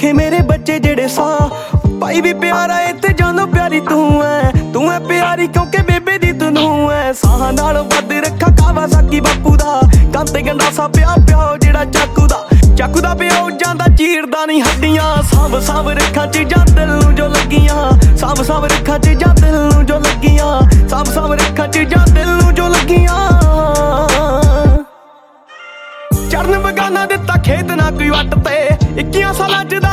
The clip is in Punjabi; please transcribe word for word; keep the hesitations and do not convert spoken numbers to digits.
ਰੱਖੇ ਮੇਰੇ ਬੱਚੇ ਜਿਹੜੇ ਸਾਹ ਭਾਈ ਵੀ ਪਿਆਰਾ ਏ ਤੇ ਜਾਨੋਂ ਪਿਆਰੀ ਤੂੰ ਐ ਤੂੰ ਐ ਪਿਆਰੀ ਕਿਉਂਕਿ ਬੇਬੇ ਦੀ ਤੂੰ ਐ ਸਾਹਾਂ ਨਾਲ ਵੱਧ ਰੱਖਾ ਕਾਵਾਸਾਕੀ ਬਾਪੂ ਦਾ ਕੰਨ ਤੇ ਗੰਡਾਸਾ ਪਿਆ ਪਿਓ ਜਿਹੜਾ ਚਾਕੂ ਦਾ ਚਾਕੂ ਦਾ ਪਿਓ ਜਾਂਦਾ ਚੀਰਦਾ ਨਹੀਂ ਹੱਡੀਆਂ ਸਾਂਭ ਸਾਂਭ ਰੱਖਾਂ ਚੀਜ਼ਾਂ ਦਿਲ ਨੂੰ ਜੋ ਲੱਗੀਆਂ ਸਾਂਭ ਸਾਂਭ ਰੱਖਾਂ ਚੀਜ਼ਾਂ ਦਿਲ ਨੂੰ ਜੋ ਲੱਗੀਆਂ ਸਾਂਭ ਸਾਂਭ ਰੱਖਾਂ ਚੀਜ਼ਾਂ ਦਿਲ ਨੂੰ ਜੋ ਲੱਗੀਆਂ ਚਰਨ ਬਗਾਨਾ ਦਿੱਤਾ ਖੇਤ ਨਾ ਕੋਈ ਵੱਟ ਤੇ ਇੱਕੀਆਂ ਸਾਲਾਂ ਚ ਦਾ